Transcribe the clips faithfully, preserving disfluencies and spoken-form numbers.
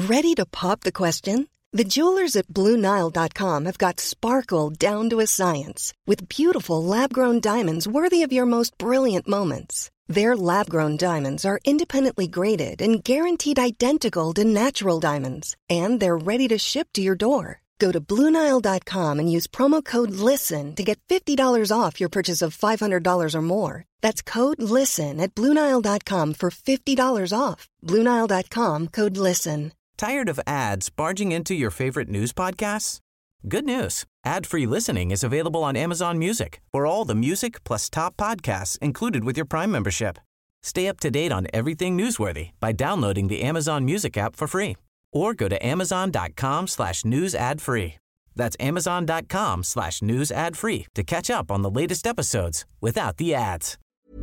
Ready to pop the question? The jewelers at Blue Nile dot com have got sparkle down to a science with beautiful lab-grown diamonds worthy of your most brilliant moments. Their lab-grown diamonds are independently graded and guaranteed identical to natural diamonds, and they're ready to ship to your door. Go to Blue Nile dot com and use promo code LISTEN to get fifty dollars off your purchase of five hundred dollars or more. That's code LISTEN at Blue Nile dot com for fifty dollars off. Blue Nile dot com, code LISTEN. Tired of ads barging into your favorite news podcasts? Good news. Ad-free listening is available on Amazon Music for all the music plus top podcasts included with your Prime membership. Stay up to date on everything newsworthy by downloading the Amazon Music app for free or go to amazon.com slash news ad free. That's amazon.com slash news ad free to catch up on the latest episodes without the ads.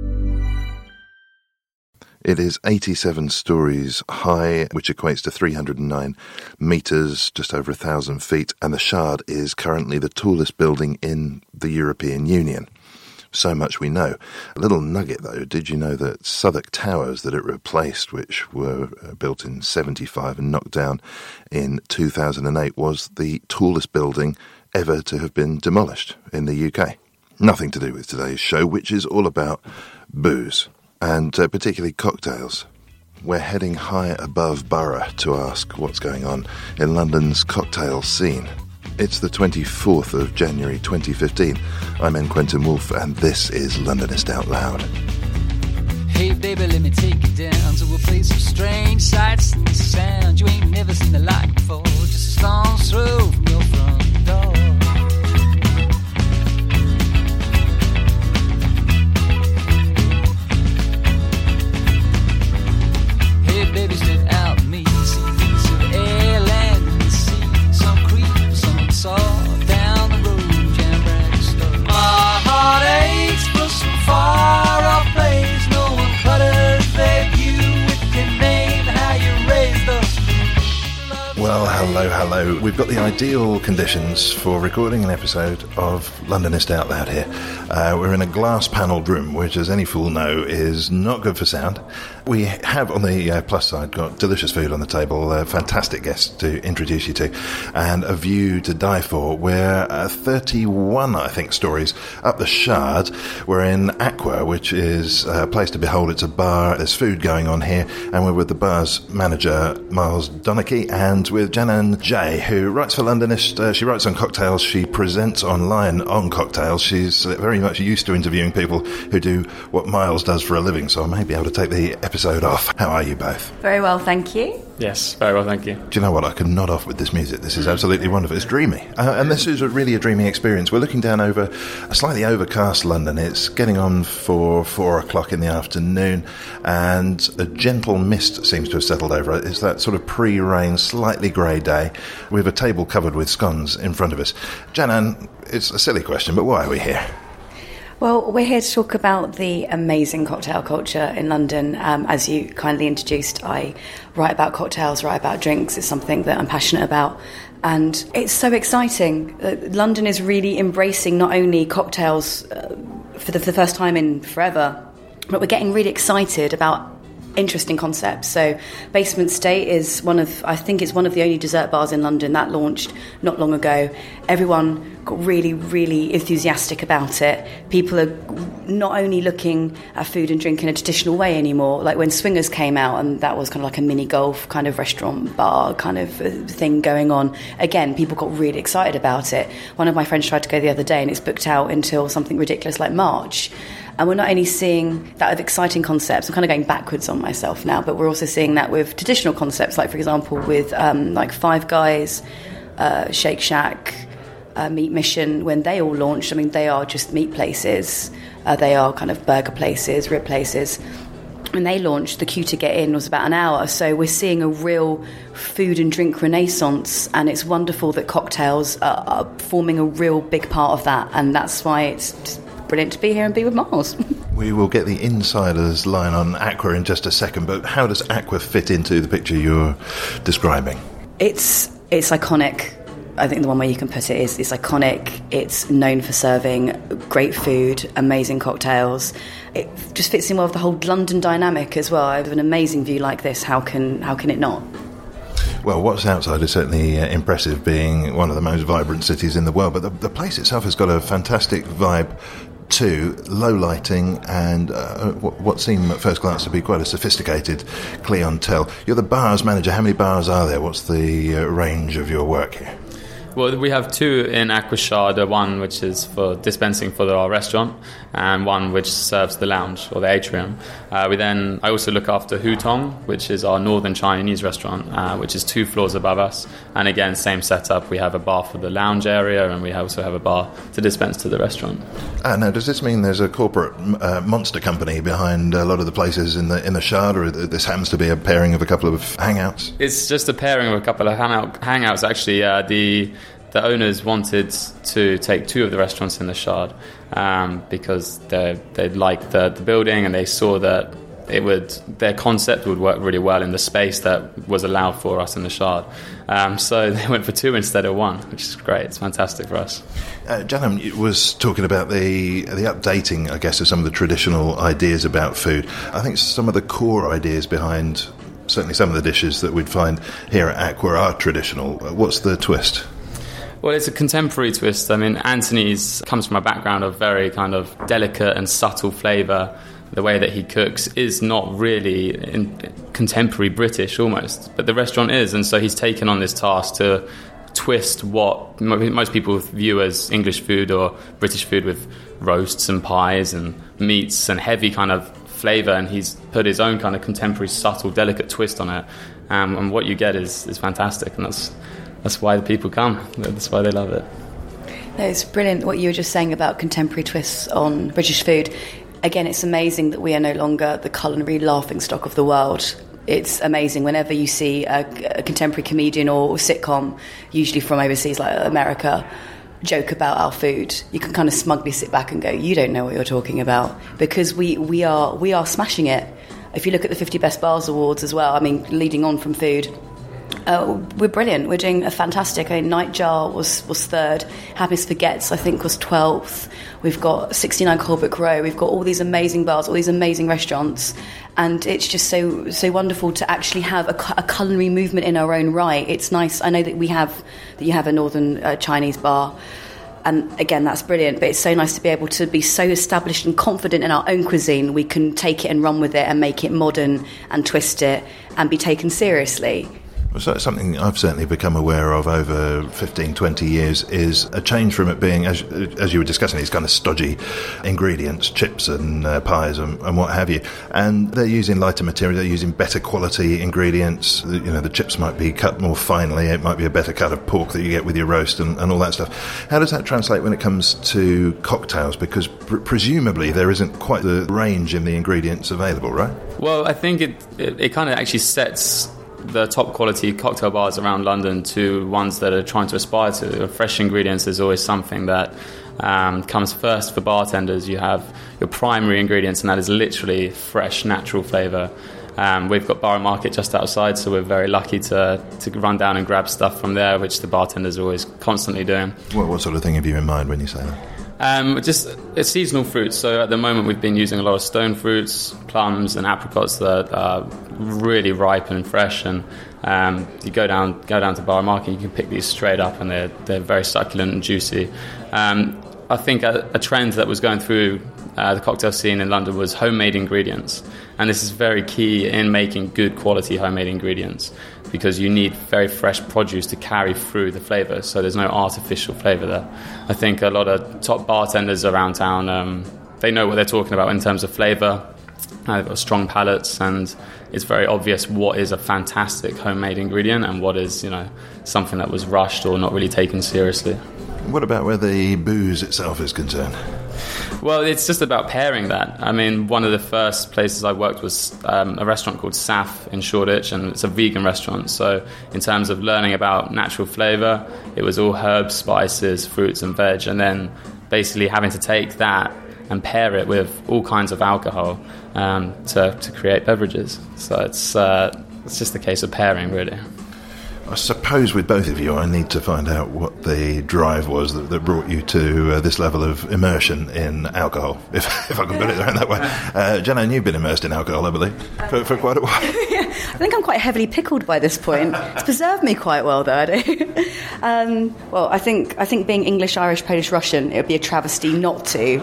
It is eighty-seven stories high, which equates to three hundred nine metres, just over one thousand feet, and the Shard is currently the tallest building in the European Union. So much we know. A little nugget, though, did you know that Southwark Towers that it replaced, which were built in seventy-five and knocked down in two thousand eight, was the tallest building ever to have been demolished in the U K? Nothing to do with today's show, which is all about booze. And uh, particularly cocktails. We're heading high above Borough to ask what's going on in London's cocktail scene. It's the twenty-fourth of January twenty fifteen. I'm N. Quentin Woolf, and this is Londonist Out Loud. Hey baby, let me take you down to a place of strange sights and sounds. You ain't never seen the like before, just a stone's throw from your front door. Baby stood out me, see piece of air, land and the sea. Some creep, some saw down the road, jam brand store. My heart aches for some far off place. No one clutters their view with your name, how you raised us. Well, hello, hello. We've got the ideal conditions for recording an episode of Londonist Out Loud here. Uh, we're in a glass-panelled room, which, as any fool know, is not good for sound. We have, on the uh, plus side, got delicious food on the table, uh, fantastic guests to introduce you to, and a view to die for. We're uh, thirty-one, I think, stories up the Shard. We're in Aqua, which is a place to behold. It's a bar. There's food going on here, and we're with the bar's manager, Miles Donachie, and with Janan Jay, who writes for Londonist. Uh, she writes on cocktails. She presents online on cocktails. She's uh, very much used to interviewing people who do what Miles does for a living, so I may be able to take the episode off. How are you both? Very well, thank you. Yes, very well, thank you. Do you know what? I could nod off with this music. This is absolutely wonderful. It's dreamy. Uh, and this is a really a dreamy experience. We're looking down over a slightly overcast London. It's getting on for four o'clock in the afternoon, and a gentle mist seems to have settled over it. It's that sort of pre-rain, slightly grey day. We have a table covered with scones in front of us. Janan, it's a silly question, but why are we here? Well, we're here to talk about the amazing cocktail culture in London. Um, as you kindly introduced, I write about cocktails, write about drinks. It's something that I'm passionate about. And it's so exciting. Uh, London is really embracing not only cocktails uh, for, the, for the first time in forever, but we're getting really excited about interesting concepts. So Basement State is one of, I think it's one of the only dessert bars in London that launched not long ago. Everyone got really, really enthusiastic about it. People are not only looking at food and drink in a traditional way anymore, like when Swingers came out and that was kind of like a mini golf kind of restaurant bar kind of thing going on. Again, people got really excited about it. One of my friends tried to go the other day and it's booked out until something ridiculous like March. And we're not only seeing that with exciting concepts, I'm kind of going backwards on myself now, but we're also seeing that with traditional concepts, like, for example, with um, like Five Guys, uh, Shake Shack, uh, Meat Mission. When they all launched, I mean, they are just meat places. Uh, they are kind of burger places, rib places. When they launched, the queue to get in was about an hour. So we're seeing a real food and drink renaissance, and it's wonderful that cocktails are, are forming a real big part of that, and that's why it's just brilliant to be here and be with Miles. We will get the insider's line on Aqua in just a second, but how does Aqua fit into the picture you're describing? It's it's iconic. I think the one way you can put it is it's iconic. It's known for serving great food, amazing cocktails. It just fits in well with the whole London dynamic as well. I have an amazing view like this. How can how can it not? Well, what's outside is certainly uh, impressive, being one of the most vibrant cities in the world, but the, the place itself has got a fantastic vibe too, low lighting and uh, what seem at first glance to be quite a sophisticated clientele. You're the bars manager. How many bars are there? What's the uh, range of your work here? Well, we have two in Aquashard, one which is for dispensing for our restaurant and one which serves the lounge or the atrium. Uh, we then, I also look after Hutong, which is our northern Chinese restaurant, uh, which is two floors above us. And again, same setup. We have a bar for the lounge area and we also have a bar to dispense to the restaurant. Uh, now, does this mean there's a corporate uh, monster company behind a lot of the places in the in the Shard, or this happens to be a pairing of a couple of hangouts? It's just a pairing of a couple of hangout, hangouts, actually. Uh, the The owners wanted to take two of the restaurants in the Shard um, because they they liked the, the building and they saw that it would their concept would work really well in the space that was allowed for us in the Shard. Um, so they went for two instead of one, which is great. It's fantastic for us. Uh, Janam was talking about the the updating, I guess, of some of the traditional ideas about food. I think some of the core ideas behind certainly some of the dishes that we'd find here at Aqua are traditional. What's the twist? Well, it's a contemporary twist. I mean, Anthony's comes from a background of very kind of delicate and subtle flavour. The way that he cooks is not really in contemporary British almost, but the restaurant is. And so he's taken on this task to twist what most people view as English food or British food, with roasts and pies and meats and heavy kind of flavour. And he's put his own kind of contemporary, subtle, delicate twist on it. Um, and what you get is, is fantastic. And that's... That's why the people come. That's why they love it. No, it's brilliant what you were just saying about contemporary twists on British food. Again, it's amazing that we are no longer the culinary laughingstock of the world. It's amazing whenever you see a, a contemporary comedian or sitcom, usually from overseas like America, joke about our food. You can kind of smugly sit back and go, you don't know what you're talking about, because we, we are we are smashing it. If you look at the fifty Best Bars Awards as well, I mean, leading on from food, Uh, we're brilliant. We're doing a fantastic. I mean, Nightjar was, was third. Happiness Forgets, I think, was twelfth. We've got sixty-nine Colbrook Row. We've got all these amazing bars, all these amazing restaurants, and it's just so so wonderful to actually have a, a culinary movement in our own right. It's nice. I know that we have that you have a northern uh, Chinese bar. And again, that's brilliant, but it's so nice to be able to be so established and confident in our own cuisine. We can take it and run with it and make it modern and twist it and be taken seriously. So that's something I've certainly become aware of over fifteen, twenty years, is a change from it being, as, as you were discussing, these kind of stodgy ingredients, chips and uh, pies and, and what have you. And they're using lighter material, they're using better quality ingredients. You know, the chips might be cut more finely, it might be a better cut of pork that you get with your roast and, and all that stuff. How does that translate when it comes to cocktails? Because pr- presumably there isn't quite the range in the ingredients available, right? Well, I think it, it, it kind of actually sets the top quality cocktail bars around London to ones that are trying to aspire to. Fresh ingredients is always something that um, comes first for bartenders. You have your primary ingredients, and that is literally fresh, natural flavour. Um, we've got Borough Market just outside, so we're very lucky to to run down and grab stuff from there, which the bartenders are always constantly doing. What, what sort of thing have you in mind when you say that? Um, just it's seasonal fruits. So at the moment we've been using a lot of stone fruits, plums and apricots that are really ripe and fresh. And um, you go down go down to Borough Market, you can pick these straight up, and they're they're very succulent and juicy. Um, I think a, a trend that was going through uh, the cocktail scene in London was homemade ingredients, and this is very key in making good quality homemade ingredients, because you need very fresh produce to carry through the flavour, so there's no artificial flavour there. I think a lot of top bartenders around town, um, they know what they're talking about in terms of flavour. Uh, they've got strong palates, and it's very obvious what is a fantastic homemade ingredient and what is, you know, something that was rushed or not really taken seriously. What about where the booze itself is concerned? Well, it's just about pairing that. I mean, one of the first places I worked was um, a restaurant called Saf in Shoreditch, and it's a vegan restaurant. So in terms of learning about natural flavour, it was all herbs, spices, fruits and veg, and then basically having to take that and pair it with all kinds of alcohol um, to, to create beverages. So it's uh, it's just a case of pairing, really. I suppose with both of you, I need to find out what the drive was that, that brought you to uh, this level of immersion in alcohol, if, if I can put it around that way. Uh, Janine, you've been immersed in alcohol, I believe, for, for quite a while. Yeah, I think I'm quite heavily pickled by this point. It's preserved me quite well, though, I do. um, well, I think, I think being English, Irish, Polish, Russian, it would be a travesty not to.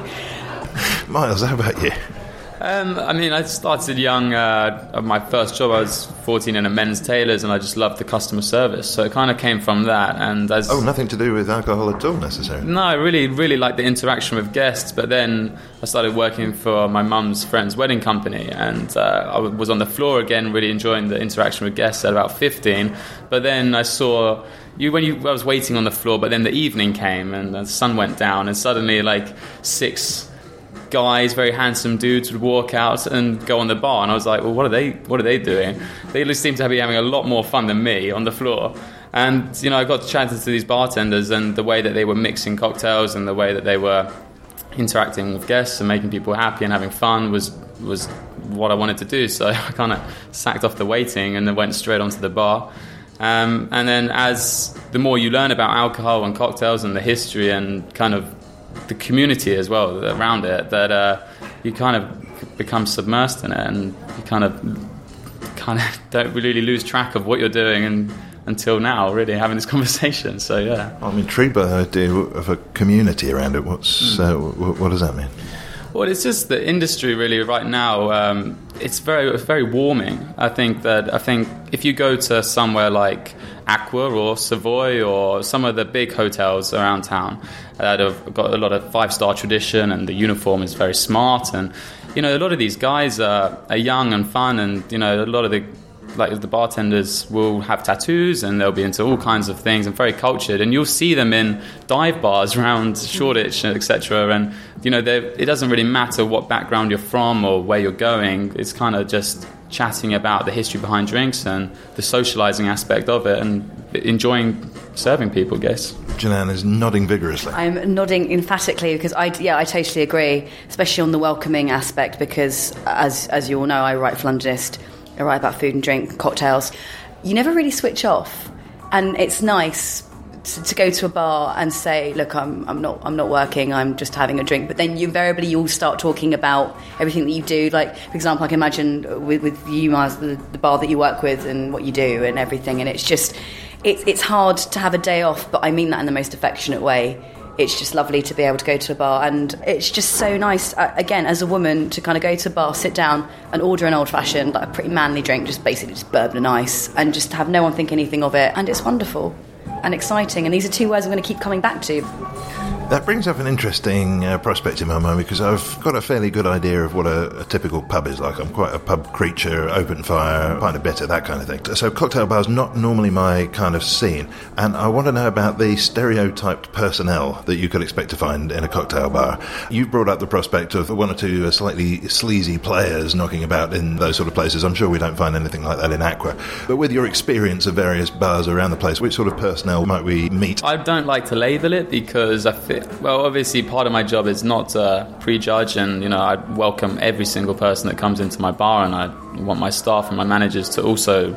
Miles, how about you? Um, I mean, I started young. Uh, my first job, I was fourteen in a men's tailors, and I just loved the customer service. So it kind of came from that. And as oh, nothing to do with alcohol at all, necessarily. No, I really, really liked the interaction with guests. But then I started working for my mum's friend's wedding company, and uh, I was on the floor again, really enjoying the interaction with guests at about fifteen. But then I saw you when you. I was waiting on the floor, but then the evening came, and the sun went down, and suddenly, like six guys, very handsome dudes, would walk out and go on the bar, and I was like, well, what are they what are they doing? They just seem to be having a lot more fun than me on the floor. And you know, I got chatting to these bartenders, and the way that they were mixing cocktails and the way that they were interacting with guests and making people happy and having fun was was what I wanted to do. So I kind of sacked off the waiting and then went straight onto the bar. Um, and then as the more you learn about alcohol and cocktails and the history and kind of the community as well around it, that uh, you kind of become submersed in it, and you kind of kind of don't really lose track of what you're doing, and until now, really having this conversation. So yeah, I'm intrigued by the idea of a community around it. What's mm. uh, what, what does that mean? Well, it's just the industry really right now. Um, it's very, it's very warming. I think that I think if you go to somewhere like Aqua or Savoy or some of the big hotels around town that have got a lot of five-star tradition, and the uniform is very smart, and you know, a lot of these guys are, are young and fun, and you know, a lot of the like the bartenders will have tattoos, and they'll be into all kinds of things and very cultured, and you'll see them in dive bars around Shoreditch, et cetera. And you know, it doesn't really matter what background you're from or where you're going. It's kind of just chatting about the history behind drinks and the socialising aspect of it, and enjoying serving people, I guess. Janine is nodding vigorously. I'm nodding emphatically because I, yeah, I totally agree, especially on the welcoming aspect, because as as you all know, I write for Londonist. I write about food and drink, cocktails. You never really switch off, and it's nice to, to go to a bar and say, "Look, I'm I'm not I'm not working. I'm just having a drink." But then you invariably you'll start talking about everything that you do. Like, for example, I can imagine with with you, Mars, the, the bar that you work with and what you do and everything. And it's just it's it's hard to have a day off, but I mean that in the most affectionate way. It's just lovely to be able to go to a bar, and it's just so nice, uh, again, as a woman, to kind of go to a bar, sit down and order an old-fashioned, like a pretty manly drink, just basically just bourbon and ice, and just have no one think anything of it. And it's wonderful and exciting, and these are two words I'm going to keep coming back to. That brings up an interesting uh, prospect in my mind, because I've got a fairly good idea of what a, a typical pub is like. I'm quite a pub creature, open fire, pint of bitter, that kind of thing. So cocktail bars not normally my kind of scene, and I want to know about the stereotyped personnel that you could expect to find in a cocktail bar. You've brought up the prospect of one or two uh, slightly sleazy players knocking about in those sort of places. I'm sure we don't find anything like that in Aqua. But with your experience of various bars around the place, which sort of personnel might we meet? I don't like to label it, because I feel, well, obviously part of my job is not to prejudge, and you know, I welcome every single person that comes into my bar, and I want my staff and my managers to also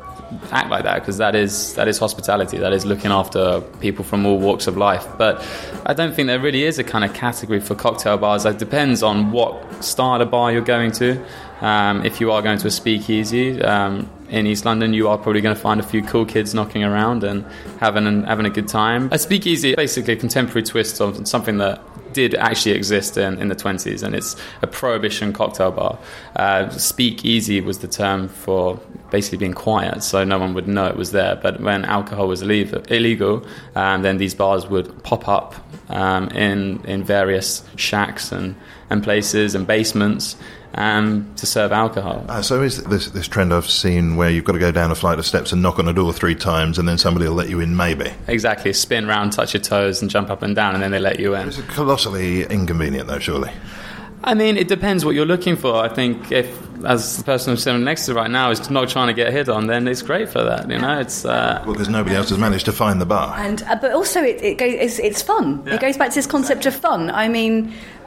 act like that, because that is that is hospitality, that is looking after people from all walks of life. But I don't think there really is a kind of category for cocktail bars. It depends on what style of bar you're going to. Um, if you are going to a speakeasy um, in East London, you are probably going to find a few cool kids knocking around and having having a good time. A speakeasy is basically a contemporary twist of something that did actually exist in, in the twenties, and it's a prohibition cocktail bar. Uh, speakeasy was the term for basically being quiet, so no one would know it was there. But when alcohol was illegal, illegal um, then these bars would pop up um, in in various shacks and, and places and basements Um, to serve alcohol. Uh, so is this this trend I've seen where you've got to go down a flight of steps and knock on a door three times, and then somebody will let you in, maybe? Exactly. Spin round, touch your toes and jump up and down, and then they let you in. It's colossally inconvenient, though, surely. I mean, it depends what you're looking for. I think if, as the person I'm sitting next to right now, is not trying to get hit on, then it's great for that, you know? It's uh, well, because nobody else has managed to find the bar. And uh, But also, it, it goes, it's, it's fun. Yeah. It goes back to this concept of fun. I mean,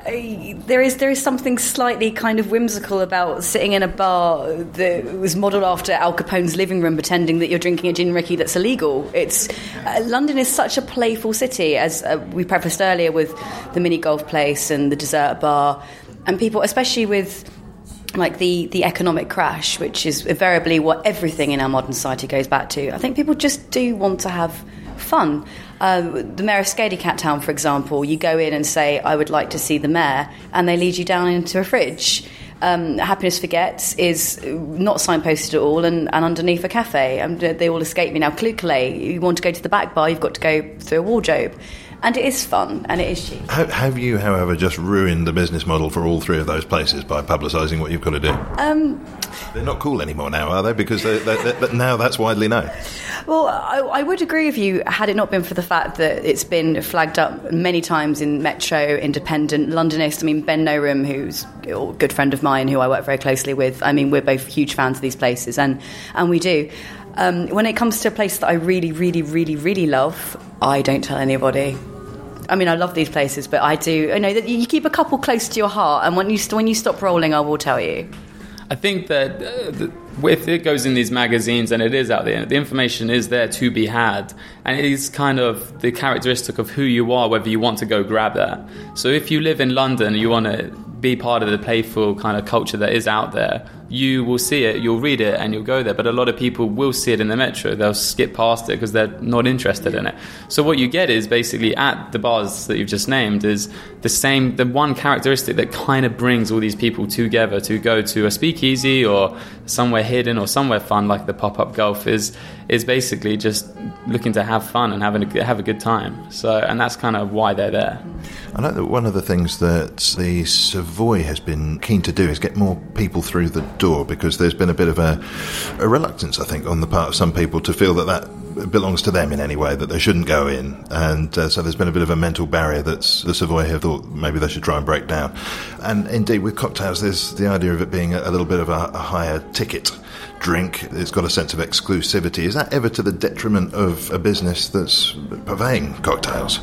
there is there is something slightly kind of whimsical about sitting in a bar that was modelled after Al Capone's living room, pretending that you're drinking a gin Ricky that's illegal. It's uh, London is such a playful city, as uh, we prefaced earlier with the mini golf place and the dessert bar, and people, especially with like the, the economic crash, which is invariably what everything in our modern society goes back to. I think people just do want to have fun. Uh, the mayor of Scady Cat Town, for example, you go in and say, I would like to see the mayor, and they lead you down into a fridge. Um, Happiness Forgets is not signposted at all, and, and underneath a cafe. Um, they all escape me now. Clue Calais, you want to go to the back bar, you've got to go through a wardrobe. And it is fun, and it is cheap. Have you, however, just ruined the business model for all three of those places by publicising what you've got to do? Um, They're not cool anymore now, are they? Because they, they, they, now that's widely known. Well, I, I would agree with you, had it not been for the fact that it's been flagged up many times in Metro, Independent, Londonist. I mean, Ben Norum, who's a good friend of mine, who I work very closely with. I mean, we're both huge fans of these places, and, and we do. Um, when it comes to a place that I really, really, really, really love, I don't tell anybody. I mean, I love these places, but I do. I know that you keep a couple close to your heart, and when you when you stop rolling, I will tell you. I think that uh, the, if it goes in these magazines and it is out there, the information is there to be had, and it is kind of the characteristic of who you are, whether you want to go grab that. So if you live in London, you want to be part of the playful kind of culture that is out there, you will see it, you'll read it, and you'll go there. But a lot of people will see it in the Metro. They'll skip past it because they're not interested in it. So what you get is basically at the bars that you've just named is the same, the one characteristic that kind of brings all these people together to go to a speakeasy or somewhere hidden or somewhere fun like the Pop-Up Golf is is basically just looking to have fun and having a, have a good time. So, and that's kind of why they're there. I know that one of the things that the Savoy has been keen to do is get more people through the door, because there's been a bit of a, a reluctance, I think, on the part of some people to feel that that belongs to them in any way, that they shouldn't go in. And uh, so there's been a bit of a mental barrier that the Savoy have thought maybe they should try and break down. And indeed, with cocktails, there's the idea of it being a, a little bit of a, a higher ticket drink. It's got a sense of exclusivity. Is that ever to the detriment of a business that's purveying cocktails?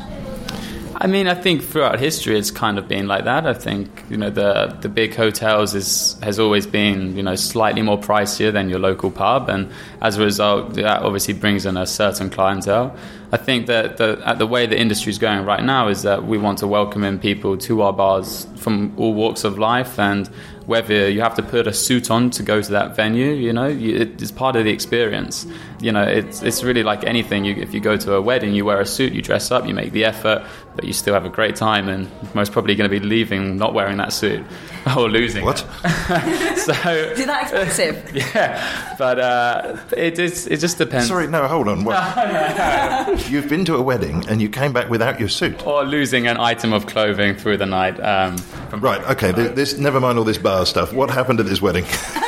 I mean, I think throughout history it's kind of been like that. I think, you know, the the big hotels is has always been, you know, slightly more pricier than your local pub, and as a result, that obviously brings in a certain clientele. I think that the at the way the industry is going right now is that we want to welcome in people to our bars from all walks of life, and whether you have to put a suit on to go to that venue, you know, you, it's part of the experience. You know, it's it's really like anything. You, if you go to a wedding, you wear a suit, you dress up, you make the effort, but you still have a great time, and most probably going to be leaving not wearing that suit or losing what? It. So is that expensive? Yeah, but uh, it is. It just depends. Sorry, no, hold on. What? No, no, no. You've been to a wedding and you came back without your suit, or losing an item of clothing through the night. Um, from right. Okay. This, this never mind all this bar stuff. What happened at this wedding?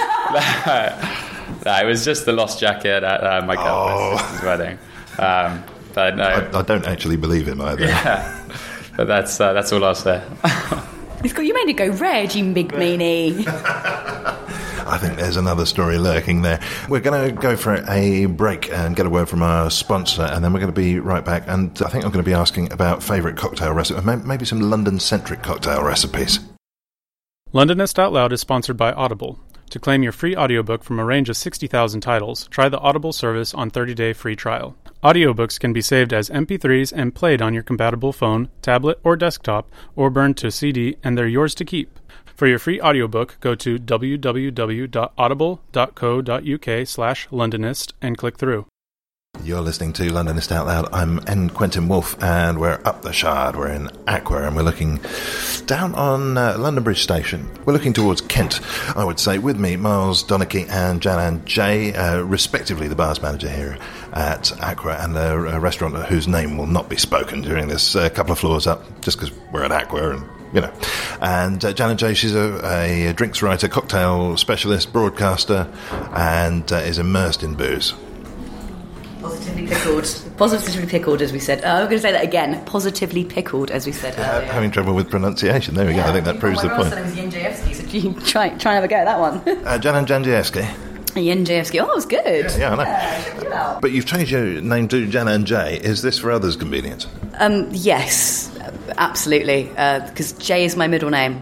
No, it was just the lost jacket at uh, my girlfriend's oh. wedding. Um, but no, I, I don't actually believe him either. Yeah, but that's uh, that's all I'll say. You made it go red, you big meanie. I think there's another story lurking there. We're going to go for a break and get a word from our sponsor, and then we're going to be right back. And I think I'm going to be asking about favourite cocktail recipes, maybe some London-centric cocktail recipes. Londonist Out Loud is sponsored by Audible. To claim your free audiobook from a range of sixty thousand titles, try the Audible service on thirty-day free trial. Audiobooks can be saved as M P threes and played on your compatible phone, tablet, or desktop, or burned to C D, and they're yours to keep. For your free audiobook, go to w w w dot audible dot co dot u k slash Londonist and click through. You're listening to Londonist Out Loud. I'm N. Quentin Wolfe, and we're up the Shard. We're in Aqua, and we're looking down on uh, London Bridge Station. We're looking towards Kent, I would say. With me, Miles Donachie and Janan Jay, uh, respectively the bars manager here at Aqua, and a, a restaurant whose name will not be spoken during this uh, couple of floors up, just because we're at Aqua and... You know, and uh, Janet Jay, she's a, a drinks writer, cocktail specialist, broadcaster, and uh, is immersed in booze. Positively pickled. Positively pickled, as we said. Uh, I'm going to say that again. Positively pickled, as we said yeah, earlier. Having trouble with pronunciation. There we yeah, go. I think that proves the point. My Jędrzejewski, so you try, try and have a go at that one. uh, Janan Jędrzejewski. Jędrzejewski. Oh, that was good. Yeah, yeah I know. Yeah, check it out. But you've changed your name to Janan Jay. Is this for others' convenience? Um, yes. absolutely, because uh, Jay is my middle name,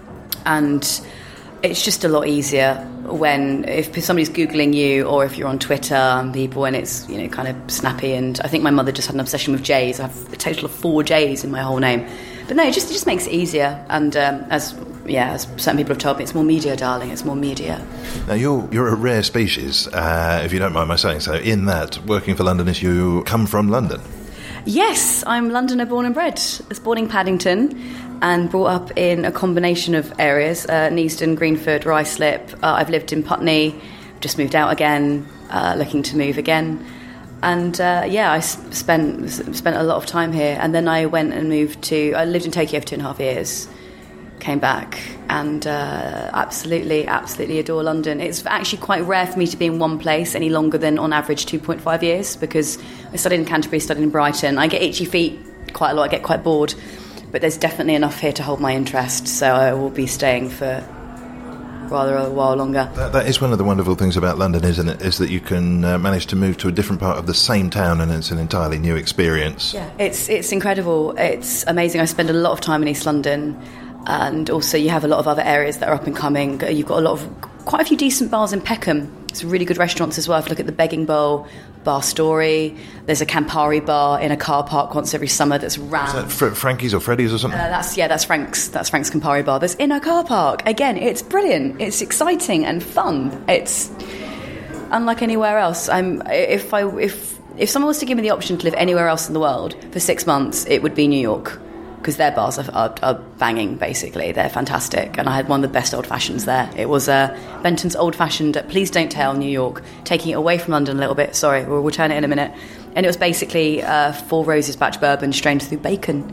and it's just a lot easier when if somebody's Googling you or if you're on Twitter and people, and it's, you know, kind of snappy. And I think my mother just had an obsession with J's. I have a total of four J's in my whole name. But no, it just, it just makes it easier. And um, as yeah, as certain people have told me, it's more media, darling. It's more media. Now, you're you're a rare species, uh, if you don't mind my saying so, in that, working for Londonist, you come from London. Yes, I'm Londoner born and bred. I was born in Paddington and brought up in a combination of areas, uh, Neasden, Greenford, Ruislip. Uh, I've lived in Putney, just moved out again, uh, looking to move again. And uh, yeah, I spent spent a lot of time here. And then I went and moved to, I lived in Tokyo for two and a half years, came back, and uh, absolutely, absolutely adore London. It's actually quite rare for me to be in one place any longer than, on average, two point five years, because I studied in Canterbury, studied in Brighton. I get itchy feet quite a lot, I get quite bored, but there's definitely enough here to hold my interest, so I will be staying for rather a while longer. That, that is one of the wonderful things about London, isn't it, is that you can uh, manage to move to a different part of the same town and it's an entirely new experience. Yeah, it's it's incredible. It's amazing. I spend a lot of time in East London, and also you have a lot of other areas that are up and coming. You've got a lot of, quite a few decent bars in Peckham. It's really good restaurants as well. If you look at the Begging Bowl, Bar Story, there's a Campari bar in a car park once every summer that's rammed. Is that Fr- Frankie's or Freddy's or something? Uh, that's yeah, that's Frank's. That's Frank's Campari bar. That's in a car park. Again, it's brilliant. It's exciting and fun. It's unlike anywhere else. I'm if I if if someone was to give me the option to live anywhere else in the world for six months, it would be New York, because their bars are, are, are banging, basically. They're fantastic. And I had one of the best old-fashions there. It was uh, Benton's old-fashioned Please Don't Tell New York, taking it away from London a little bit. Sorry, we'll return it in a minute. And it was basically uh, Four Roses batch bourbon strained through bacon.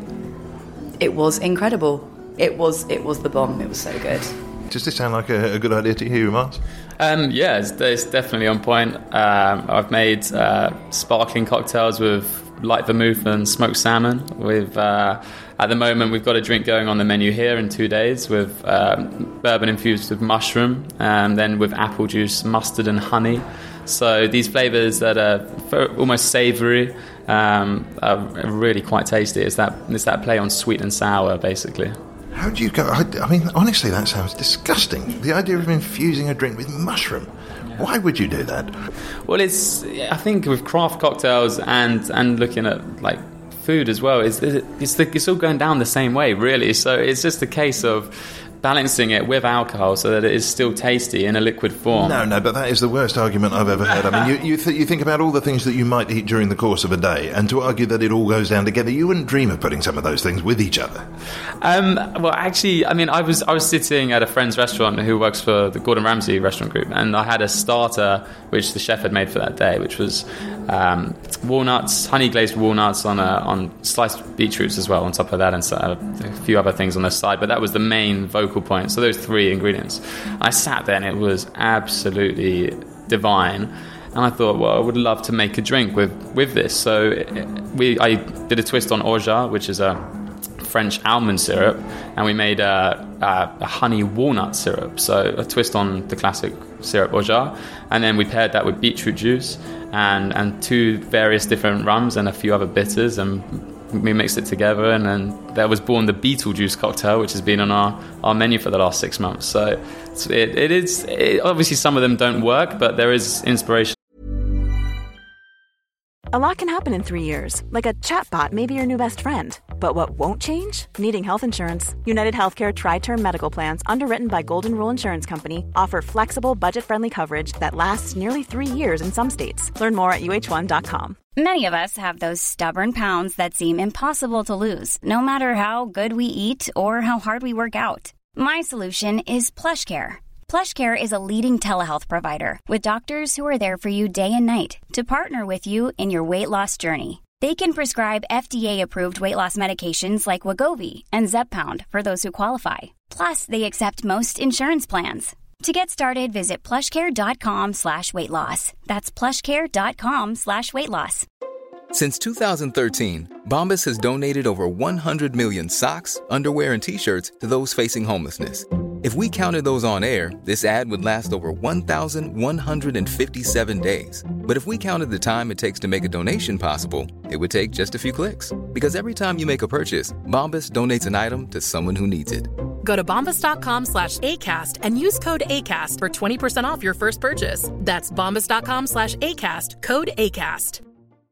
It was incredible. It was it was the bomb. It was so good. Does this sound like a, a good idea to you, Mark? Um, yeah, it's, it's definitely on point. Um, I've made uh, sparkling cocktails with light vermouth and smoked salmon. With uh, at the moment, we've got a drink going on the menu here in two days with um, bourbon infused with mushroom, and then with apple juice, mustard, and honey. So these flavours that are almost savoury um, are really quite tasty. It's that it's that play on sweet and sour, basically. How do you go? I, I mean, honestly, that sounds disgusting. The idea of infusing a drink with mushroom. Why would you do that? Well, it's I think with craft cocktails and and looking at like food as well, it's it's, the, it's all going down the same way, really. So it's just a case of balancing it with alcohol so that it is still tasty in a liquid form. No, no, but that is the worst argument I've ever heard. I mean, you you, th- you think about all the things that you might eat during the course of a day, and to argue that it all goes down together, you wouldn't dream of putting some of those things with each other. Um, well, actually, I mean, I was I was sitting at a friend's restaurant who works for the Gordon Ramsay restaurant group, and I had a starter which the chef had made for that day, which was um, walnuts, honey glazed walnuts on a, on sliced beetroots as well on top of that, and so, uh, a few other things on the side. But that was the main vocal point. So those three ingredients. I sat there and it was absolutely divine. And I thought, well, I would love to make a drink with, with this. So we I did a twist on orgeat, which is a French almond syrup, and we made a, a, a honey walnut syrup. So a twist on the classic syrup orgeat. And then we paired that with beetroot juice and, and two various different rums and a few other bitters, and we mixed it together, and then there was born the Beetlejuice cocktail, which has been on our, our menu for the last six months. So it, it is it, obviously some of them don't work, but there is inspiration. A lot can happen in three years, like a chatbot may be your new best friend. But what won't change? Needing health insurance. United Healthcare Tri-Term Medical Plans, underwritten by Golden Rule Insurance Company, offer flexible, budget-friendly coverage that lasts nearly three years in some states. Learn more at U H one dot com. Many of us have those stubborn pounds that seem impossible to lose, no matter how good we eat or how hard we work out. My solution is PlushCare. PlushCare is a leading telehealth provider with doctors who are there for you day and night to partner with you in your weight loss journey. They can prescribe F D A-approved weight loss medications like Wegovy and Zepbound for those who qualify. Plus, they accept most insurance plans. To get started, visit plushcare.com slash weight loss. That's plushcare.com slash weight loss. Since two thousand thirteen, Bombas has donated over one hundred million socks, underwear, and T-shirts to those facing homelessness. If we counted those on air, this ad would last over one thousand one hundred fifty-seven days. But if we counted the time it takes to make a donation possible, it would take just a few clicks. Because every time you make a purchase, Bombas donates an item to someone who needs it. Go to bombas.com slash ACAST and use code ACAST for twenty percent off your first purchase. That's bombas.com slash ACAST, code ACAST.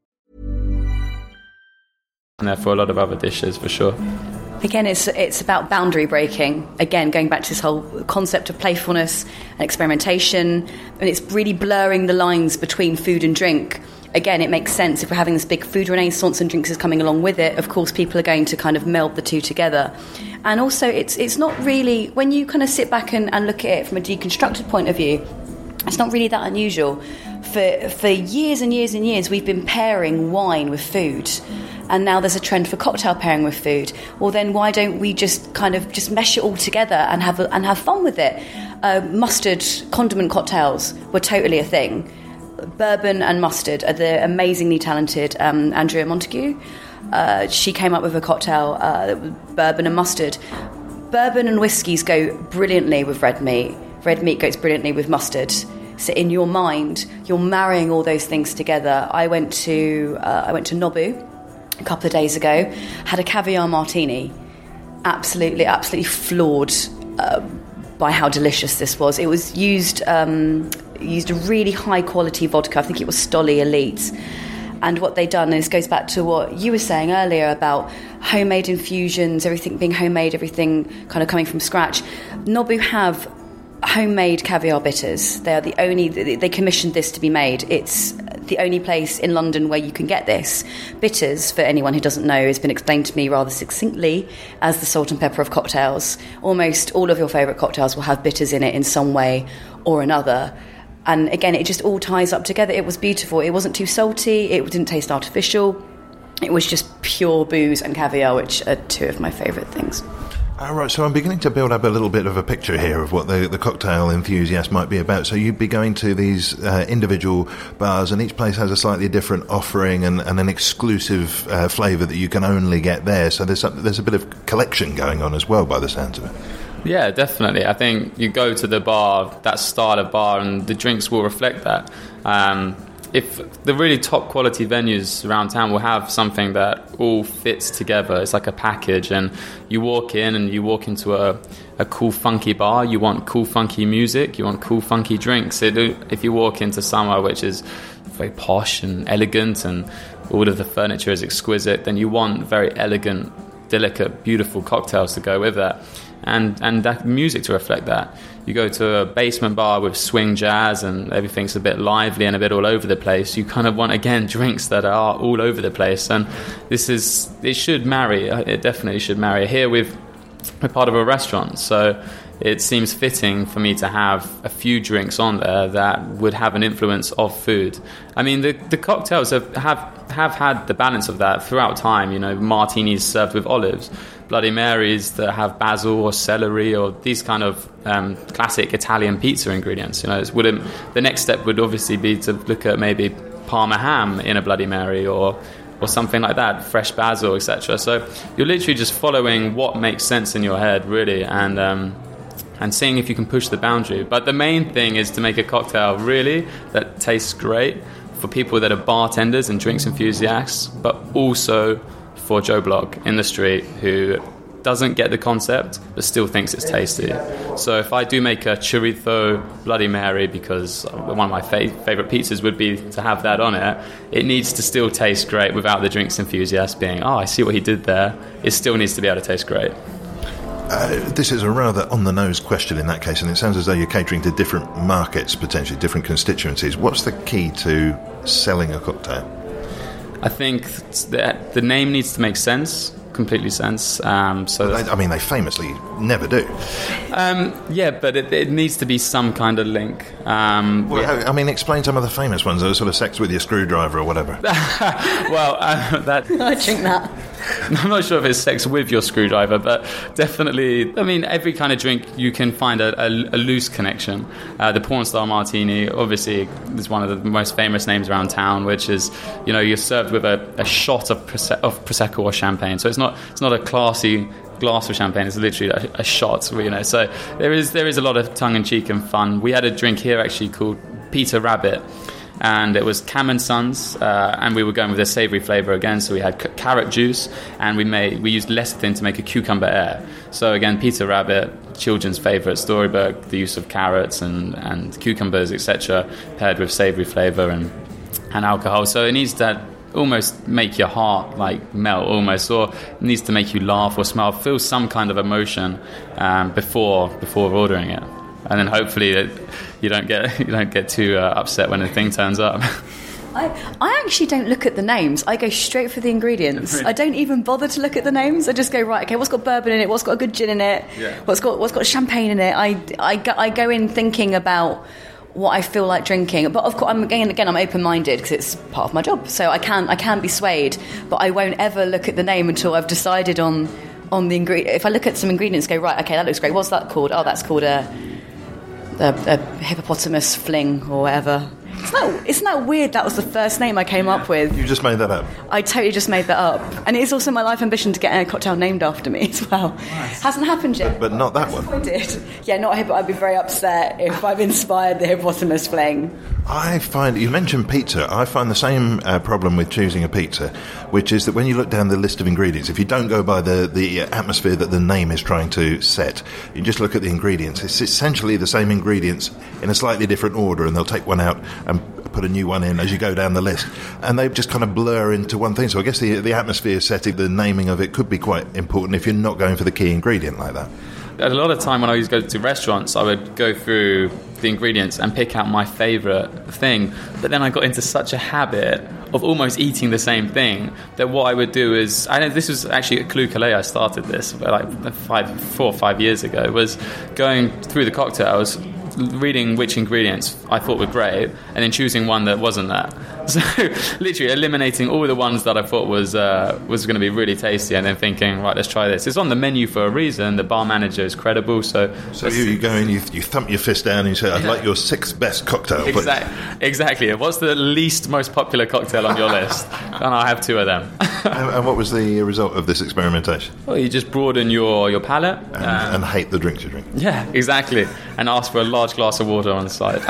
And there for a lot of other dishes, for sure. Again, it's it's about boundary breaking. Again, going back to this whole concept of playfulness and experimentation, and it's really blurring the lines between food and drink. Again, it makes sense if we're having this big food renaissance and drinks is coming along with it. Of course, people are going to kind of meld the two together. And also, it's it's not really, when you kind of sit back and, and look at it from a deconstructed point of view, it's not really that unusual. For for years and years and years, we've been pairing wine with food. And now there's a trend for cocktail pairing with food. Well, then why don't we just kind of just mesh it all together and have a, and have fun with it? Uh, mustard condiment cocktails were totally a thing. Bourbon and mustard are the amazingly talented um, Andrea Montague. Uh, she came up with a cocktail, uh, bourbon and mustard. Bourbon and whiskies go brilliantly with red meat. Red meat goes brilliantly with mustard. So in your mind, you're marrying all those things together. I went to uh, I went to Nobu a couple of days ago, had a caviar martini, absolutely, absolutely floored uh, by how delicious this was. It was used um, used a really high quality vodka. I think it was Stoli Elite. And what they'd done, and this goes back to what you were saying earlier about homemade infusions, everything being homemade, everything kind of coming from scratch. Nobu have homemade caviar bitters. They are the only, they commissioned this to be made. It's the only place in London where you can get this. Bitters, for anyone who doesn't know, has been explained to me rather succinctly as the salt and pepper of cocktails. Almost all of your favourite cocktails will have bitters in it in some way or another. And again, it just all ties up together. It was beautiful. It wasn't too salty. It didn't taste artificial. It was just pure booze and caviar, which are two of my favourite things. All right, so I'm beginning to build up a little bit of a picture here of what the, the cocktail enthusiast might be about. So you'd be going to these uh, individual bars, and each place has a slightly different offering and, and an exclusive uh, flavour that you can only get there. So there's a, there's a bit of collection going on as well, by the sounds of it. Yeah, definitely. I think you go to the bar, that style of bar, and the drinks will reflect that. Um, if the really top quality venues around town will have something that all fits together, it's like a package, and you walk in and you walk into a, a cool funky bar, you want cool funky music, you want cool funky drinks. It, if you walk into somewhere which is very posh and elegant and all of the furniture is exquisite, then you want very elegant, delicate, beautiful cocktails to go with that. And and that music to reflect that. You go to a basement bar with swing jazz and everything's a bit lively and a bit all over the place. You kind of want, again, drinks that are all over the place. And this is, it should marry. It definitely should marry. Here we've, we're part of a restaurant, so it seems fitting for me to have a few drinks on there that would have an influence of food. I mean, the, the cocktails have, have have had the balance of that throughout time. You know, martinis served with olives, Bloody Marys that have basil or celery or these kind of um, classic Italian pizza ingredients. You know, it wouldn't. The next step would obviously be to look at maybe Parma ham in a Bloody Mary or or something like that, fresh basil, et cetera. So you're literally just following what makes sense in your head, really, and um, and seeing if you can push the boundary. But the main thing is to make a cocktail, really, that tastes great for people that are bartenders and drinks enthusiasts, but also for Joe Block in the street who doesn't get the concept but still thinks it's tasty. So if I do make a chorizo Bloody Mary, because one of my fa- favourite pizzas would be to have that on it, it needs to still taste great without the drinks enthusiast being, oh, I see what he did there. It still needs to be able to taste great. Uh, this is a rather on-the-nose question in that case, and it sounds as though you're catering to different markets, potentially different constituencies. What's the key to selling a cocktail? I think that the name needs to make sense, completely sense. Um, so well, they, I mean, they famously never do. Um, yeah, but it, it needs to be some kind of link. Um, well, yeah. I mean, explain some of the famous ones, sort of sex with your screwdriver or whatever. well, uh, that... I drink that. I'm not sure if it's sex with your screwdriver, but definitely, I mean, every kind of drink you can find a, a, a loose connection. Uh, the porn star martini, obviously, is one of the most famous names around town, which is, you know, you're served with a, a shot of, Prose- of Prosecco or champagne. So it's not it's not a classy glass of champagne is literally a, a shot, you know. So there is there is a lot of tongue-in-cheek and fun. We had a drink here actually called Peter Rabbit, and it was Cam and Sons, uh, and we were going with a savoury flavour again. So we had c- carrot juice, and we made we used lecithin to make a cucumber air. So again, Peter Rabbit, children's favourite storybook, the use of carrots and, and cucumbers, et cetera, paired with savoury flavour and and alcohol. So it needs to almost make your heart like melt, almost, or it needs to make you laugh or smile, feel some kind of emotion um, before before ordering it. And then hopefully that you don't get you don't get too uh, upset when the thing turns up. I, I actually don't look at the names. I go straight for the ingredients. I don't even bother to look at the names. I just go, right, okay, what's got bourbon in it? What's got a good gin in it? Yeah. What's got what's got champagne in it? I, I, go, I go in thinking about what I feel like drinking. But of course, I'm, again, again, I'm open-minded because it's part of my job. So I can I can be swayed, but I won't ever look at the name until I've decided on on the ingredient. If I look at some ingredients, go, right, okay, that looks great. What's that called? Oh, that's called a a, a hippopotamus fling or whatever. It's not, it's not weird that was the first name I came up with. You just made that up? I totally just made that up. And it is also my life ambition to get a cocktail named after me as well. Nice. Hasn't happened yet. But, but not that one. I did. Yeah, not a hippo. I'd be very upset if I've inspired the hippopotamus fling. I find, you mentioned pizza, I find the same uh, problem with choosing a pizza, which is that when you look down the list of ingredients, if you don't go by the, the atmosphere that the name is trying to set, you just look at the ingredients. It's essentially the same ingredients in a slightly different order, and they'll take one out and put a new one in as you go down the list, and they just kind of blur into one thing. So I guess the, the atmosphere setting, the naming of it could be quite important if you're not going for the key ingredient like that. A lot of time when I used to go to restaurants, I would go through the ingredients and pick out my favourite thing. But then I got into such a habit of almost eating the same thing that what I would do is, I know this was actually at Clou Calais I started this like five, four or five years ago, was going through the cocktails, reading which ingredients I thought were great, and then choosing one that wasn't that. So literally eliminating all the ones that I thought was uh, was going to be really tasty, and then thinking, right, let's try this. It's on the menu for a reason. The bar manager is credible. So so you, you go in, you, you thump your fist down and you say, I'd yeah. like your sixth best cocktail. Exactly. exactly. What's the least most popular cocktail on your list? And I have two of them. and, and what was the result of this experimentation? Well, you just broaden your, your palate. And, um, and hate the drinks you drink. Yeah, exactly. And ask for a large glass of water on the side.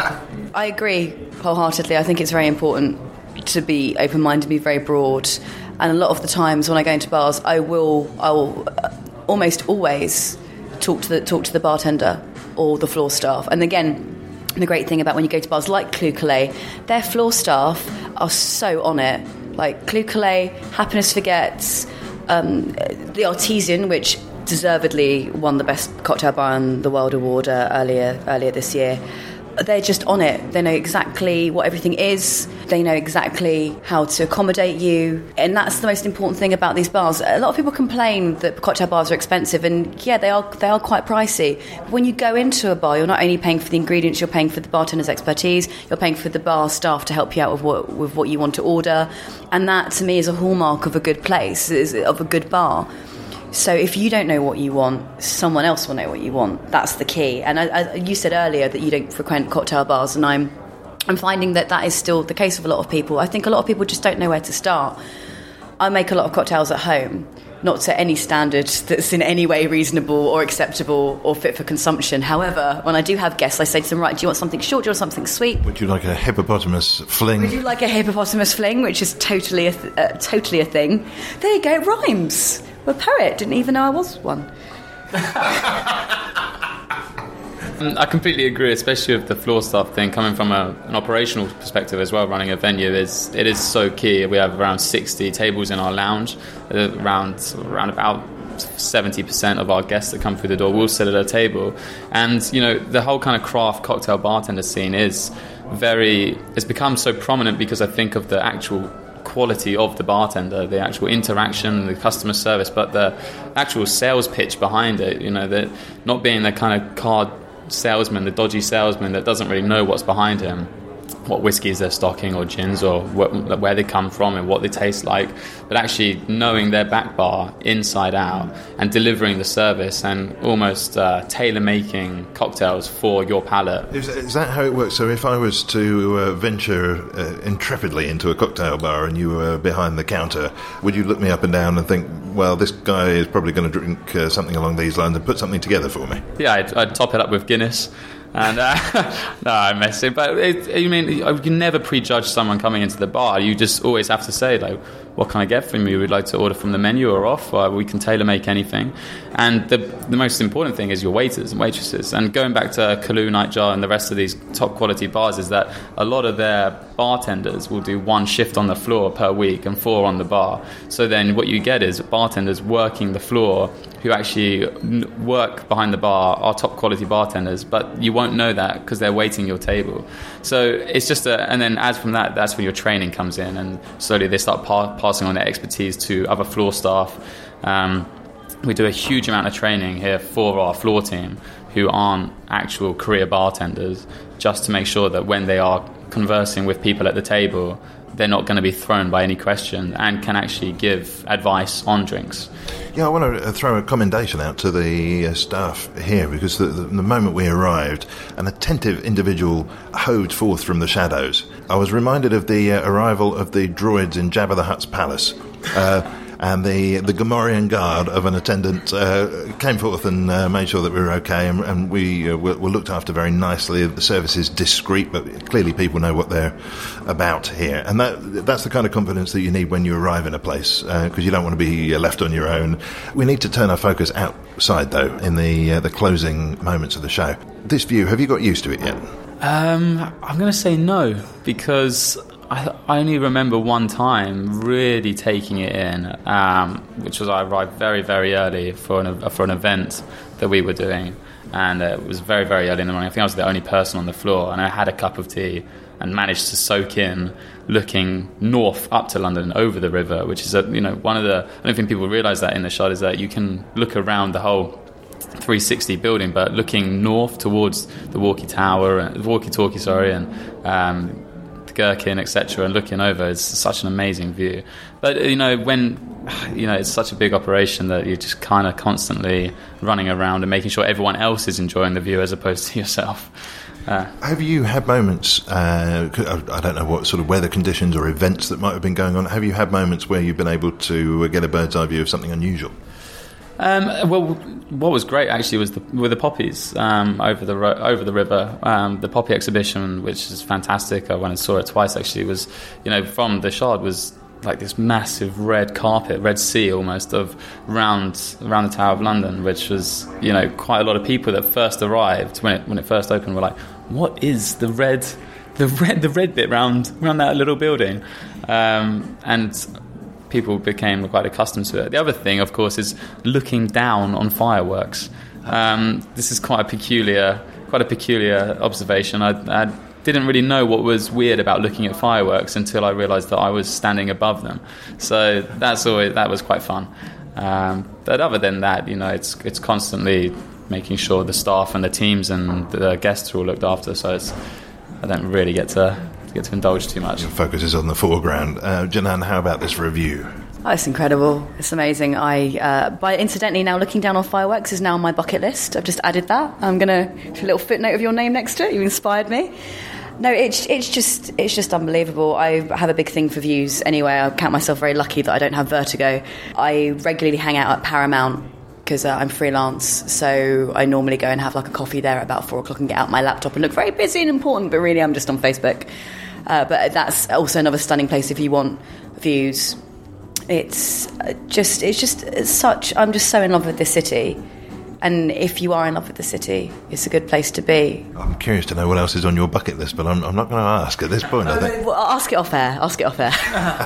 I agree wholeheartedly. I think it's very important to be open-minded, be very broad. And a lot of the times when I go into bars, I will, I will almost always talk to the talk to the bartender or the floor staff. And again, the great thing about when you go to bars like Clou Calais, their floor staff are so on it. Like Clou Calais, Happiness Forgets, um, the Artesian, which deservedly won the best cocktail bar in the world award uh, earlier earlier this year. They're just on it. They know exactly what everything is. They know exactly how to accommodate you. And that's the most important thing about these bars. A lot of people complain that cocktail bars are expensive, and yeah, they are they are quite pricey. But when you go into a bar, you're not only paying for the ingredients, you're paying for the bartender's expertise, you're paying for the bar staff to help you out with what with what you want to order. And that, to me, is a hallmark of a good place, is of a good bar. So if you don't know what you want, someone else will know what you want. That's the key. And I, I, you said earlier that you don't frequent cocktail bars, and I'm I'm finding that that is still the case with a lot of people. I think a lot of people just don't know where to start. I make a lot of cocktails at home, not to any standard that's in any way reasonable or acceptable or fit for consumption. However, when I do have guests, I say to them, right, do you want something short, do you want something sweet? Would you like a hippopotamus fling? Would you like a hippopotamus fling, which is totally a, th- uh, totally a thing? There you go, it rhymes. I'm a poet, didn't even know I was one. I completely agree, especially with the floor staff thing. Coming from a, an operational perspective as well, running a venue is it is so key. We have around sixty tables in our lounge. Uh, around around about seventy percent of our guests that come through the door will sit at a table. And you know, the whole kind of craft cocktail bartender scene is very. It's become so prominent because I think of the actual quality of the bartender, the actual interaction, the customer service, but the actual sales pitch behind it. You know, that not being the kind of card salesman, the dodgy salesman that doesn't really know what's behind him. what whiskies they're stocking or gins or wh- where they come from and what they taste like, but actually knowing their back bar inside out and delivering the service and almost uh, tailor-making cocktails for your palate. Is, is that how it works? So if I was to uh, venture uh, intrepidly into a cocktail bar and you were behind the counter, would you look me up and down and think, well, this guy is probably going to drink uh, something along these lines and put something together for me? Yeah, I'd, I'd top it up with Guinness. And uh, no, I'm messing. But it, you mean you can never prejudge someone coming into the bar. You just always have to say, like, what can I get from you? We'd like to order from the menu or off. Or we can tailor make anything. And the the most important thing is your waiters and waitresses. And going back to Kalu, Nightjar, and the rest of these top quality bars, is that a lot of their bartenders will do one shift on the floor per week and four on the bar. So then what you get is bartenders working the floor who actually work behind the bar are top quality bartenders, but you won't know that because they're waiting your table. So it's just a, and then as from that, that's when your training comes in, and slowly they start pa- passing on their expertise to other floor staff. Um, we do a huge amount of training here for our floor team who aren't actual career bartenders, just to make sure that when they are conversing with people at the table, they're not going to be thrown by any question and can actually give advice on drinks. Yeah, I want to throw a commendation out to the uh, staff here, because the, the, the moment we arrived, an attentive individual hoved forth from the shadows. I was reminded of the uh, arrival of the droids in Jabba the Hutt's palace. Uh, and the the Gamorrean guard of an attendant uh, came forth and uh, made sure that we were okay, and, and we uh, were, were looked after very nicely. The service is discreet, but clearly people know what they're about here, and that that's the kind of confidence that you need when you arrive in a place, because uh, you don't want to be left on your own. We need to turn our focus outside, though, in the uh, the closing moments of the show. This view, have you got used to it yet? Um, I'm going to say no, because I, I only remember one time really taking it in, um, which was I arrived very, very early for an for an event that we were doing, and uh, it was very, very early in the morning. I think I was the only person on the floor, and I had a cup of tea and managed to soak in looking north up to London over the river, which is a, you know one of the I don't think people realise that in the shot is that you can look around the whole three sixty building, but looking north towards the Walkie Tower, and Walkie Talkie, sorry, and um, Gherkin, et cetera, and looking over, it's such an amazing view. But you know, when you know it's such a big operation that you're just kind of constantly running around and making sure everyone else is enjoying the view as opposed to yourself. Uh, have you had moments, uh, I don't know what sort of weather conditions or events that might have been going on, have you had moments where you've been able to get a bird's eye view of something unusual? Um, well, what was great actually was the, were the poppies um, over the ro- over the river. Um, the poppy exhibition, which is fantastic. I went and saw it twice actually. Was you know from the Shard was like this massive red carpet, red sea almost of round around the Tower of London, which was you know quite a lot of people that first arrived when it when it first opened were like, what is the red, the red the red bit round around that little building, um, and people became quite accustomed to it. The other thing, of course, is looking down on fireworks. Um, this is quite a peculiar, quite a peculiar observation. I, I didn't really know what was weird about looking at fireworks until I realised that I was standing above them. So that's always that was quite fun. Um, but other than that, you know, it's it's constantly making sure the staff and the teams and the guests are all looked after. So it's I don't really get to. get to indulge too much. Your focus is on the foreground. Uh, Janan, how about this review? Oh, it's incredible. It's amazing. I, uh, by incidentally, now looking down on fireworks is now on my bucket list. I've just added that. I'm going to do a little footnote of your name next to it. You inspired me. No, it's it's just it's just unbelievable. I have a big thing for views anyway. I count myself very lucky that I don't have vertigo. I regularly hang out at Paramount because uh, I'm freelance, so I normally go and have like a coffee there at about four o'clock and get out my laptop and look very busy and important, but really I'm just on Facebook. Uh, but that's also another stunning place if you want views. It's just, it's just it's such, I'm just so in love with this city. And if you are in love with the city, it's a good place to be. I'm curious to know what else is on your bucket list, but I'm, I'm not going to ask at this point, I think. Well, ask it off air, ask it off air.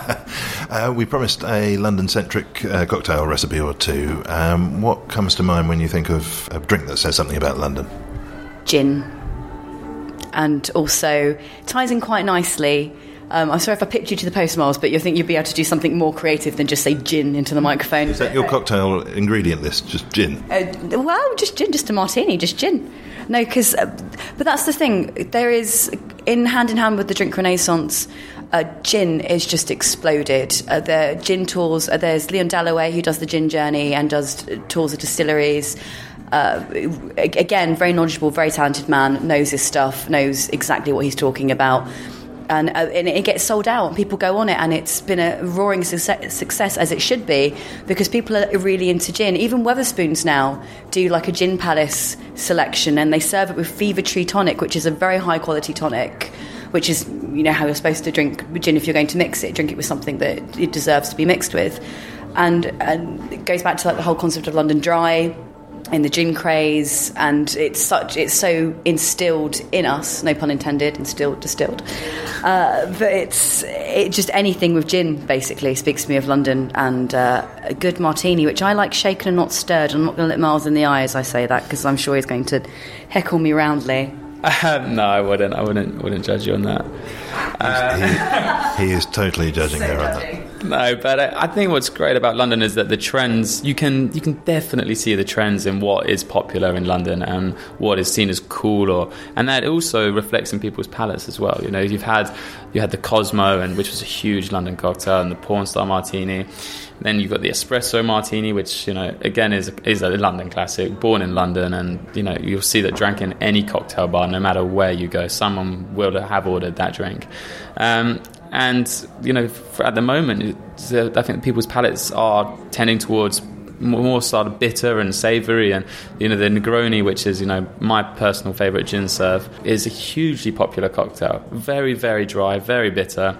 uh, we promised a London-centric uh, cocktail recipe or two. Um, what comes to mind when you think of a drink that says something about London? Gin. And also ties in quite nicely Um, I'm sorry if I picked you to the post, Miles, but you think you'd be able to do something more creative than just say gin into the microphone. Is that your cocktail ingredient list, just gin? Uh, well, just gin, just a martini, just gin. No, because, uh, but that's the thing. There is, in hand in hand with the drink renaissance, uh, gin is just exploded. Uh, the gin tours, uh, there's Leon Dalloway who does the gin journey and does tours of distilleries. Uh, again, very knowledgeable, very talented man, knows his stuff, knows exactly what he's talking about. And, uh, and it gets sold out and people go on it, and it's been a roaring success, success as it should be, because people are really into gin. Even Wetherspoons now do like a Gin Palace selection, and they serve it with Fever Tree Tonic, which is a very high quality tonic, which is, you know, how you're supposed to drink gin. If you're going to mix it, drink it with something that it deserves to be mixed with. And, and it goes back to like the whole concept of London Dry in the gin craze, and it's such it's so instilled in us, no pun intended, instilled, distilled. Uh, but it's it just anything with gin basically speaks to me of London, and uh, a good martini, which I like shaken and not stirred. I'm not going to look Miles in the eye as I say that, because I'm sure he's going to heckle me roundly. Uh, no, I wouldn't. I wouldn't. Wouldn't judge you on that. Uh, he, he is totally judging so her on that. No, but I, I think what's great about London is that the trends, you can you can definitely see the trends in what is popular in London and what is seen as cool, or and that also reflects in people's palates as well. You know, you've had you had the Cosmo, and which was a huge London cocktail, and the Porn Star Martini. Then you've got the Espresso Martini, which, you know, again is is a London classic, born in London, and, you know, you'll see that drank in any cocktail bar, no matter where you go, someone will have ordered that drink. Um, and, you know, at the moment, I think people's palates are tending towards more sort of bitter and savoury, and, you know, the Negroni, which is, you know, my personal favourite gin serve, is a hugely popular cocktail. Very, very dry, very bitter.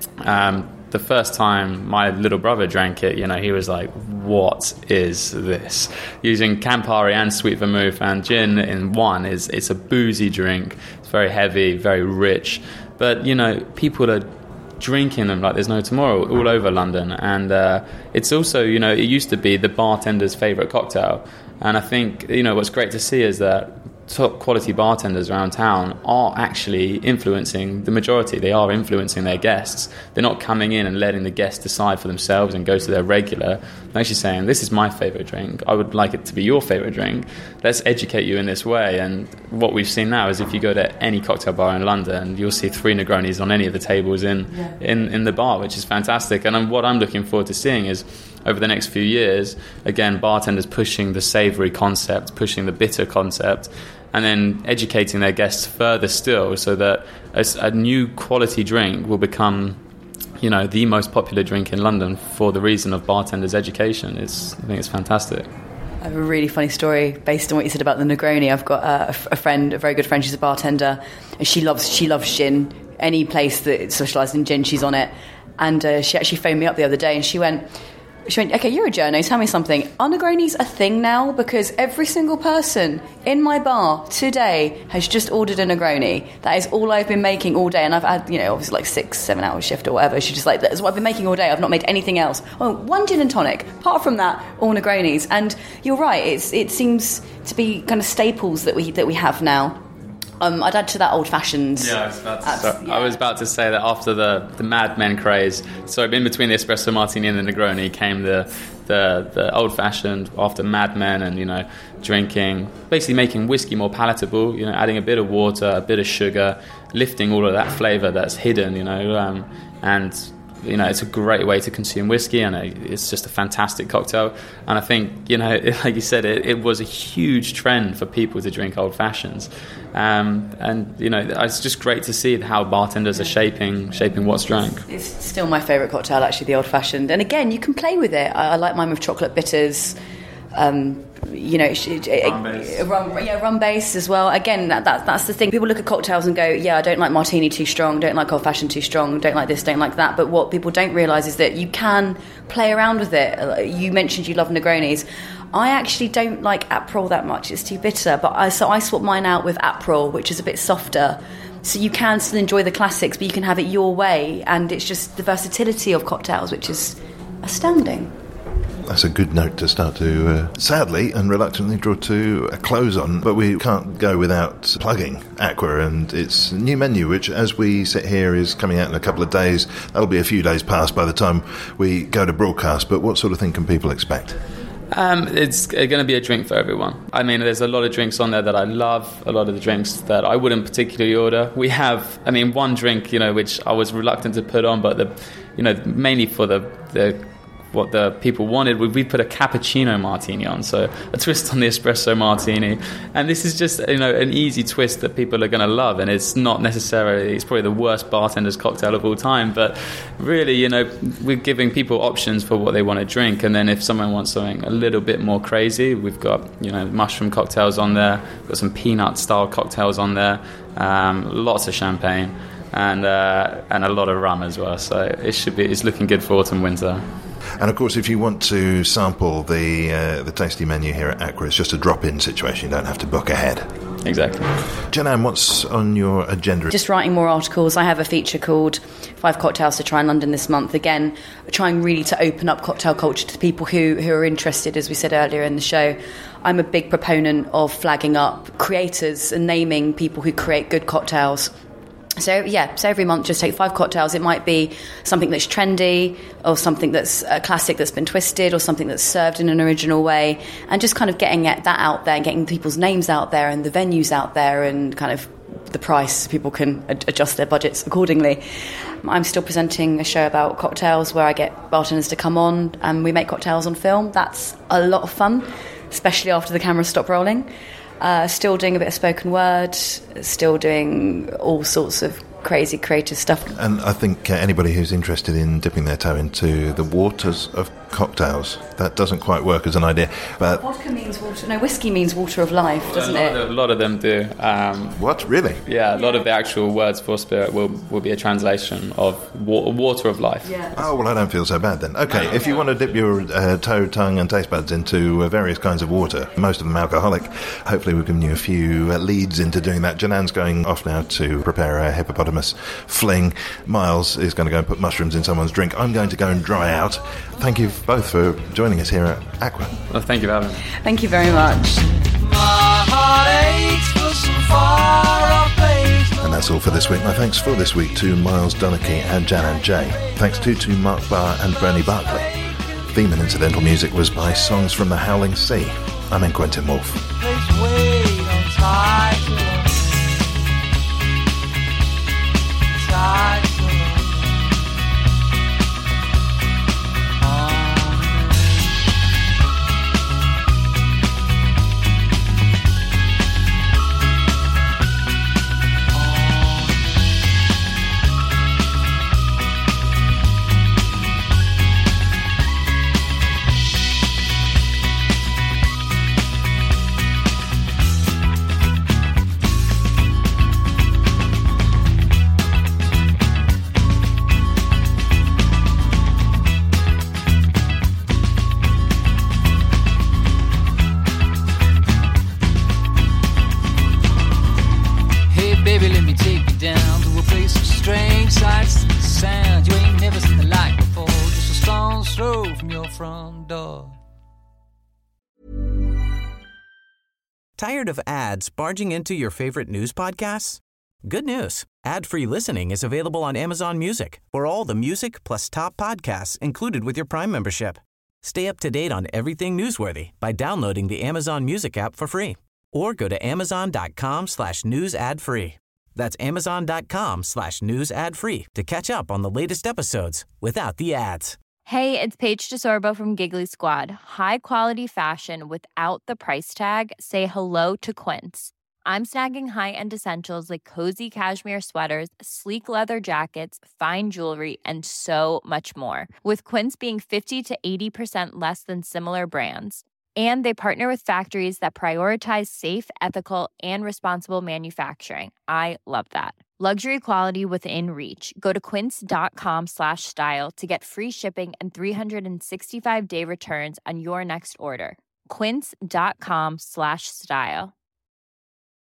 Um The first time my little brother drank it, you know, he was like, what is this? Using Campari and sweet vermouth and gin in one, is it's a boozy drink. It's very heavy, very rich. But, you know, people are drinking them like there's no tomorrow all over London. And uh, it's also, you know, it used to be the bartender's favourite cocktail. And I think, you know, what's great to see is that top quality bartenders around town are actually influencing the majority. They are influencing their guests. They're not coming in and letting the guests decide for themselves and go to their regular. They're actually saying, this is my favourite drink. I would like it to be your favourite drink. Let's educate you in this way. And what we've seen now is if you go to any cocktail bar in London, you'll see three Negronis on any of the tables in, yeah. in, in the bar, which is fantastic. And I'm, what I'm looking forward to seeing is, over the next few years, again, bartenders pushing the savoury concept, pushing the bitter concept, and then educating their guests further still, so that a, a new quality drink will become, you know, the most popular drink in London for the reason of bartenders' education. It's, I think it's fantastic. I have a really funny story based on what you said about the Negroni. I've got a, a friend, a very good friend. She's a bartender, and she loves she loves gin. Any place that specialises in gin, she's on it. And uh, she actually phoned me up the other day, and she went. She went, okay, you're a journo, tell me something. Are Negronis a thing now? Because every single person in my bar today has just ordered a Negroni. That is all I've been making all day. And I've had, you know, obviously like six, seven hour shift or whatever. She's just like, that's what I've been making all day. I've not made anything else. Oh, one gin and tonic. Apart from that, all Negronis. And you're right, it's, it seems to be kind of staples that we that we have now. Um, I'd add to that old-fashioned. Yeah, I was about to, so, yeah. I was about to say that after the, the Mad Men craze, so in between the Espresso Martini and the Negroni came the the, the old-fashioned after Mad Men, and, you know, drinking, basically making whiskey more palatable, you know, adding a bit of water, a bit of sugar, lifting all of that flavour that's hidden, you know, um, and... You know, it's a great way to consume whiskey, and it's just a fantastic cocktail. And I think, you know, like you said, it, it was a huge trend for people to drink old fashions. Um, and, you know, it's just great to see how bartenders are shaping shaping what's drank. It's still my favourite cocktail, actually, the old fashioned. And again, you can play with it. I, I like mine with chocolate bitters. Um, you know, rum base. Rum, yeah, rum base as well. Again, that, that that's the thing. People look at cocktails and go, yeah, I don't like martini too strong, don't like old fashioned too strong, don't like this, don't like that. But what people don't realise is that you can play around with it. You mentioned you love Negronis. I actually don't like Aperol that much. It's too bitter. But I, so I swap mine out with Aperol, which is a bit softer. So you can still enjoy the classics, but you can have it your way. And it's just the versatility of cocktails, which is astounding. that's a good note to start to, uh, sadly and reluctantly, draw to a close on. But we can't go without plugging Aqua and its new menu, which, as we sit here, is coming out in a couple of days. That'll be a few days past by the time we go to broadcast. But what sort of thing can people expect? Um, it's going to be a drink for everyone. I mean, there's a lot of drinks on there that I love, a lot of the drinks that I wouldn't particularly order. We have, I mean, one drink, you know, which I was reluctant to put on, but the, you know, mainly for the, the what the people wanted, we, we put a cappuccino martini on, so a twist on the espresso martini. And this is just, you know, an easy twist that people are going to love, and it's not necessarily, it's probably the worst bartender's cocktail of all time, but really, you know, we're giving people options for what they want to drink. And then if someone wants something a little bit more crazy, we've got, you know, mushroom cocktails on there, we've got some peanut style cocktails on there, um, lots of champagne, and uh, and a lot of rum as well. So it should be, it's looking good for autumn winter. And of course, if you want to sample the uh, the tasty menu here at Aqua, it's just a drop-in situation. You don't have to book ahead. Exactly. Jenan, what's on your agenda? Just writing more articles. I have a feature called Five Cocktails to Try in London this month. Again, trying really to open up cocktail culture to people who, who are interested, as we said earlier in the show. I'm a big proponent of flagging up creators and naming people who create good cocktails. So, yeah, so every month just take five cocktails. It might be something that's trendy, or something that's a classic that's been twisted, or something that's served in an original way, and just kind of getting that out there, getting people's names out there and the venues out there, and kind of the price so people can ad- adjust their budgets accordingly. I'm still presenting a show about cocktails where I get bartenders to come on and we make cocktails on film. That's a lot of fun, especially after the cameras stop rolling. Uh, still doing a bit of spoken word, still doing all sorts of crazy creative stuff. And I think uh, anybody who's interested in dipping their toe into the waters of cocktails, that doesn't quite work as an idea. But vodka means water. No, whiskey means water of life, doesn't a lot it? Of, a lot of them do. Um, what, really? Yeah, a lot of the actual words for spirit will, will be a translation of wa- water of life. Yeah. Oh, well, I don't feel so bad then. Okay, if you want to dip your uh, toe, tongue and taste buds into uh, various kinds of water, most of them alcoholic, hopefully we've given you a few uh, leads into doing that. Janan's going off now to prepare a hippopotamus fling. Miles is going to go and put mushrooms in someone's drink. I'm going to go and dry out. Thank you both for joining us here at Aqua. Well, thank you for having me. Thank you very much. My heart aches for some far-off place. And that's all for this week. My thanks for this week to Miles Donachie and Janan Jay. Thanks too to Mark Barr and Bernie Barkley. Theme and incidental music was by Songs from the Howling Sea. I'm in Quentin Wolfe. Place wait on tide to London. Tide to London. Baby, let me take you down to a place of strange sights and sounds. You ain't never seen the like before, just a stone's throw from your front door. Tired of ads barging into your favorite news podcasts? Good news. Ad-free listening is available on Amazon Music for all the music plus top podcasts included with your Prime membership. Stay up to date on everything newsworthy by downloading the Amazon Music app for free or go to amazon.com slash news ad free. That's amazon.com slash news ad free to catch up on the latest episodes without the ads. Hey, it's Paige DeSorbo from Giggly Squad. High quality fashion without the price tag. Say hello to Quince. I'm snagging high-end essentials like cozy cashmere sweaters, sleek leather jackets, fine jewelry, and so much more. With Quince being fifty to eighty percent less than similar brands. And they partner with factories that prioritize safe, ethical, and responsible manufacturing. I love that. Luxury quality within reach. Go to quince.com slash style to get free shipping and three sixty-five day returns on your next order. Quince.com slash style.